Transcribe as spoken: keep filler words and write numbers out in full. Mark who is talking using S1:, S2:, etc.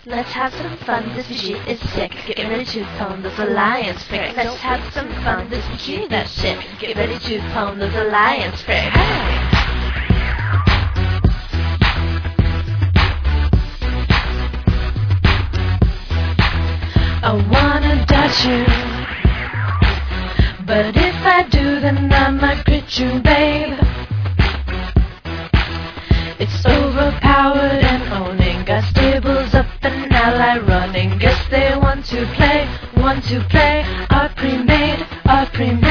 S1: Let's have some fun, this shit is sick. Get ready to pwn those alliance prick. Let's have some fun, this shit is sick. Get ready to pwn those alliance prick. Hey! I wanna dodge you, but if I do, then I might crit you, babe. It's overpowered and owning. Got stables up and ally running. Guess they want to play, want to play. Our pre-made, our pre-made.